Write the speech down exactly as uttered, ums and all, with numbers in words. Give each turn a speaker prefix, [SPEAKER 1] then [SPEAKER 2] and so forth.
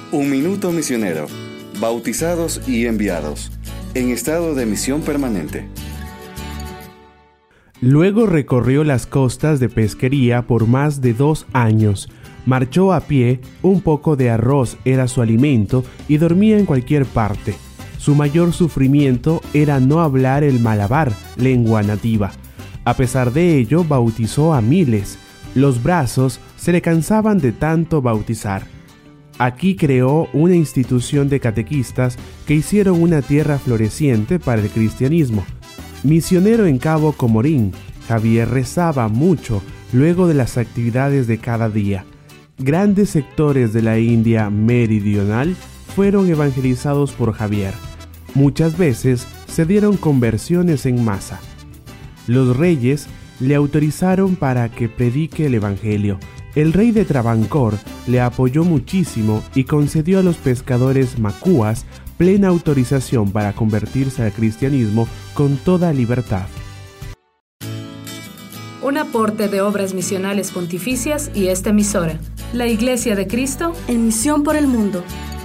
[SPEAKER 1] Un minuto misionero. Bautizados y enviados. En estado de misión permanente.
[SPEAKER 2] Luego recorrió las costas de pesquería por más de dos años. Marchó a pie, un poco de arroz era su alimento y dormía en cualquier parte. Su mayor sufrimiento era no hablar el malabar, lengua nativa. A pesar de ello, bautizó a miles. Los brazos se le cansaban de tanto bautizar. Aquí creó una institución de catequistas que hicieron una tierra floreciente para el cristianismo. Misionero en Cabo Comorín, Javier rezaba mucho luego de las actividades de cada día. Grandes sectores de la India meridional fueron evangelizados por Javier. Muchas veces se dieron conversiones en masa. Los reyes le autorizaron para que predique el evangelio. El rey de Travancore le apoyó muchísimo y concedió a los pescadores macúas plena autorización para convertirse al cristianismo con toda libertad.
[SPEAKER 3] Un aporte de Obras Misionales Pontificias y esta emisora, la Iglesia de Cristo,
[SPEAKER 4] en misión por el mundo.